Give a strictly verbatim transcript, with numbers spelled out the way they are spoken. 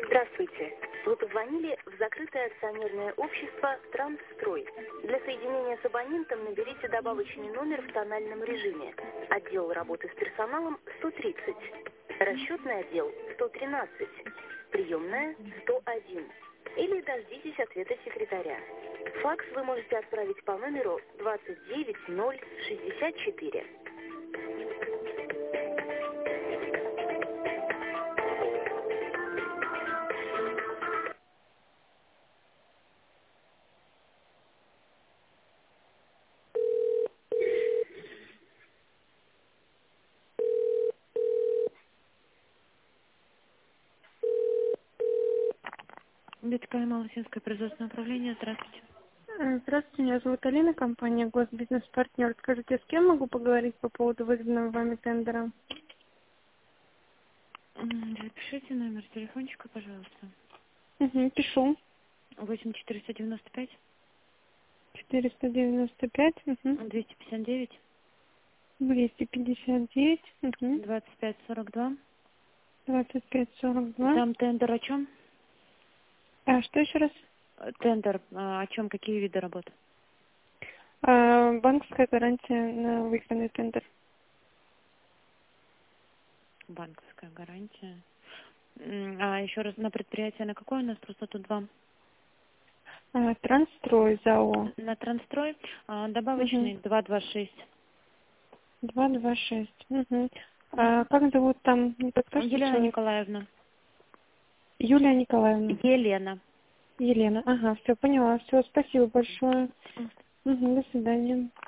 Здравствуйте. Вы позвонили в закрытое акционерное общество «Трансстрой». Для соединения с абонентом наберите добавочный номер в тональном режиме. Отдел работы с персоналом сто тридцать. Расчетный отдел сто тринадцать. Приемная сто один. Или дождитесь ответа секретаря. Факс вы можете отправить по номеру двадцать девять ноль шестьдесят четыре. Битское Малосинское производственное управление. Здравствуйте. Э, Здравствуйте, меня зовут Алина, компания Госбизнес-партнер. Скажите, с кем могу поговорить по поводу выданного вами тендера? М, Запишите номер телефончика, пожалуйста. Угу, пишу. восемь четыреста девяносто пять четыреста девяносто пять, угу. двести пятьдесят девять двести пятьдесят девять, угу. двадцать пять сорок два. двадцать пять сорок два. Там тендер о чем? А что еще раз? Тендер а, о чем? Какие виды работ? А, банковская гарантия на выигранный тендер. Банковская гарантия. М, А еще раз на предприятие на какое у нас? Просто тут два. А, Трансстрой ЗАО. На Трансстрой а, Угу. добавочный два два шесть. два два шесть. Угу. А как зовут там? Не подскажете Елена человек? Николаевна. Юлия Николаевна. Елена. Елена. Ага, все поняла. Все, спасибо большое. Угу, до свидания.